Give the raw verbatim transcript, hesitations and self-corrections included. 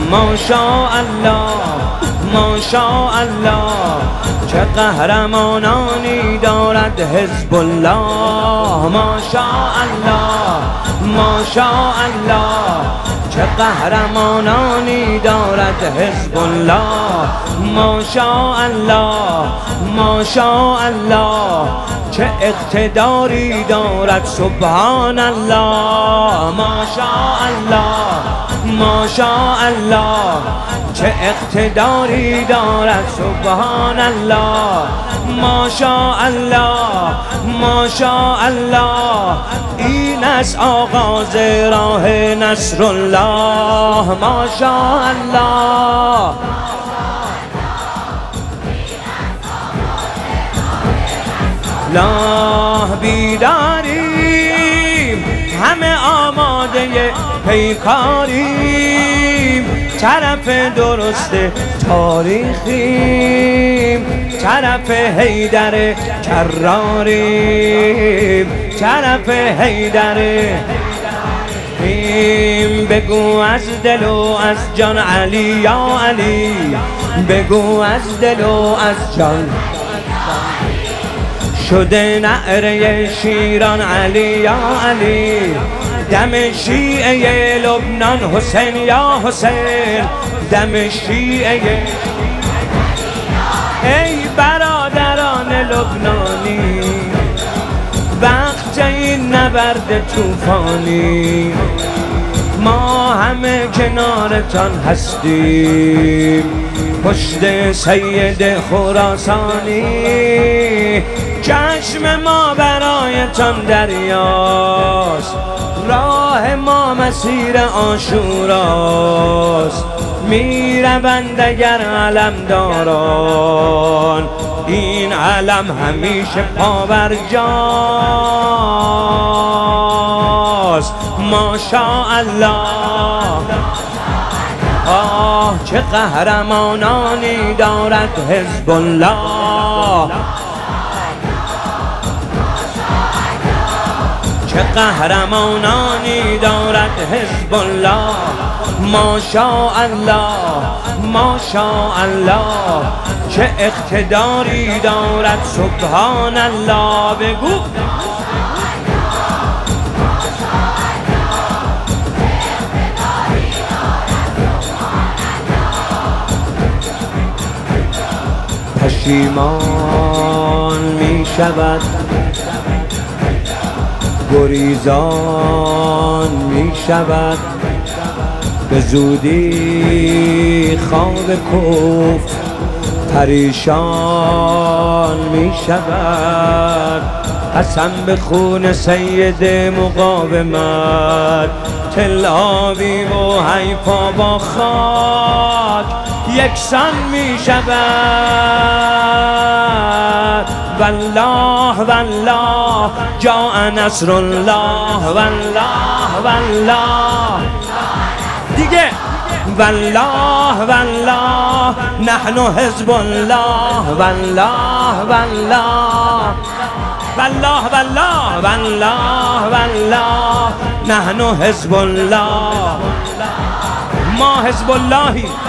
ماشاءالله ماشاءالله چه قهرمانانی دارد حزب الله ماشاءالله ماشاءالله چه قهرمانانی دارد حزب الله ماشاءالله ماشاءالله چه اقتداری دارد سبحان الله ماشاءالله ماشاءالله چه اقتداری دارد سبحان الله ماشاءالله ماشاءالله این است آغاز راه نصر الله ماشاءالله لا بیداریم همه آماده پیکاریم طرف درست تاریخیم طرف حیدر کراریم طرف حیدر بگو از دل و از جان علی یا علی بگو از دل و از جان شده نعره شیران علی یا علی دم شیعه لبنان حسین یا حسین دم شیعه ای برادران لبنانی وقت این نبرد طوفانی ما همه کنارتان هستیم پشت سید خراسانی چشم ما برایتان دریاست راه ما مسیر عاشوراست میروند اگر علمداران این علم همیشه پابرجاست ماشاءالله آه چه قهرمانانی دارد حزب الله چه قهرمانانی دارد حزب الله ماشاءالله ماشاءالله چه اقتداری دارد سبحان الله بگو پشیمان می شود گریزان می شود به زودی خواب کفر پریشان می شود قسم به خون سید مقاومت تل آبی و حیفا با خاک یکسان می شود والله والله جاء نصر الله والله والله دیگه والله والله نحن حزب الله والله والله والله والله والله والله نحن حزب الله ما حزب اللهی